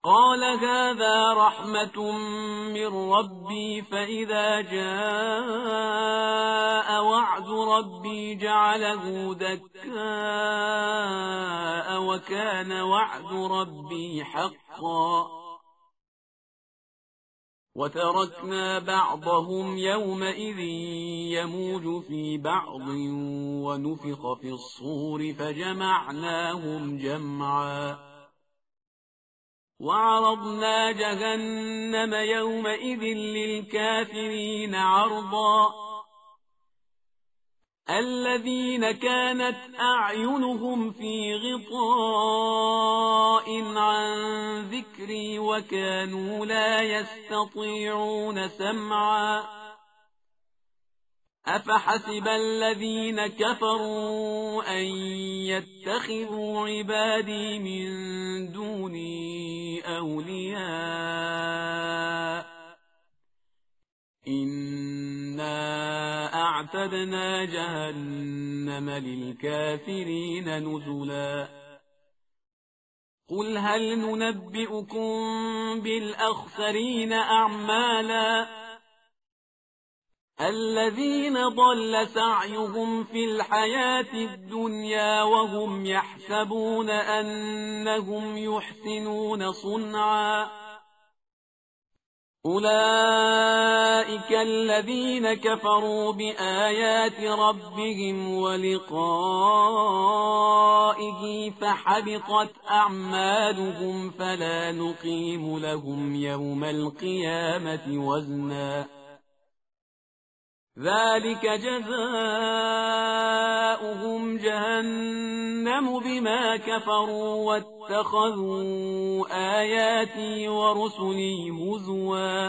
قال هذا رحمة من ربي فإذا جاء وعد ربي جعله دكاء وكان وعد ربي حقا وتركنا بعضهم يومئذ يموج في بعض ونفخ في الصور فجمعناهم جمعا وعرضنا جهنم يومئذ للكافرين عرضا الذين كانت أعينهم في غطاء عن ذكري وكانوا لا يستطيعون سمعا أفحسب الذين كفروا أن يتخذوا عبادي من دوني أولياء إنا أعتدنا جهنم للكافرين نزلا قل هل ننبئكم بالأخسرين أعمالا الذين ضل سعيهم في الحياة الدنيا وهم يحسبون أنهم يحسنون صنعا أولئك الذين كفروا بآيات ربهم ولقائه فحبطت أعمالهم فلا نقيم لهم يوم القيامة وزنا ذلك جزاؤهم جهنم بما كفروا واتخذوا آياتي ورسلي هزوا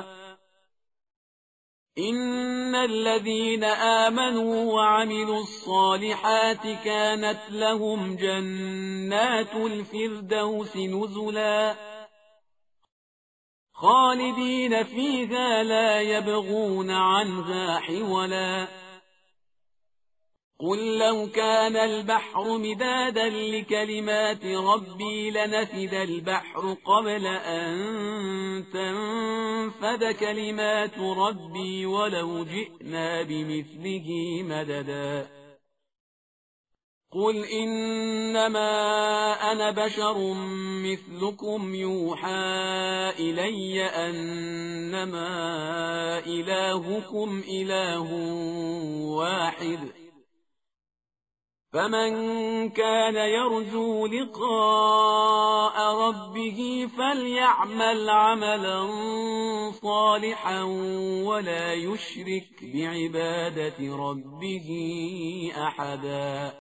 إن الذين آمنوا وعملوا الصالحات كانت لهم جنات الفردوس نزلا خالدين فيها لا يبغون عنها حولا قل لو كان البحر مدادا لكلمات ربي لنفد البحر قبل أن تنفد كلمات ربي ولو جئنا بمثله مددا قل إنما أنا بشر مثلكم يوحى إلي أنما إلهكم إله واحد فمن كان يرجو لقاء ربه فليعمل عملا صالحا ولا يشرك بعبادة ربه أحدا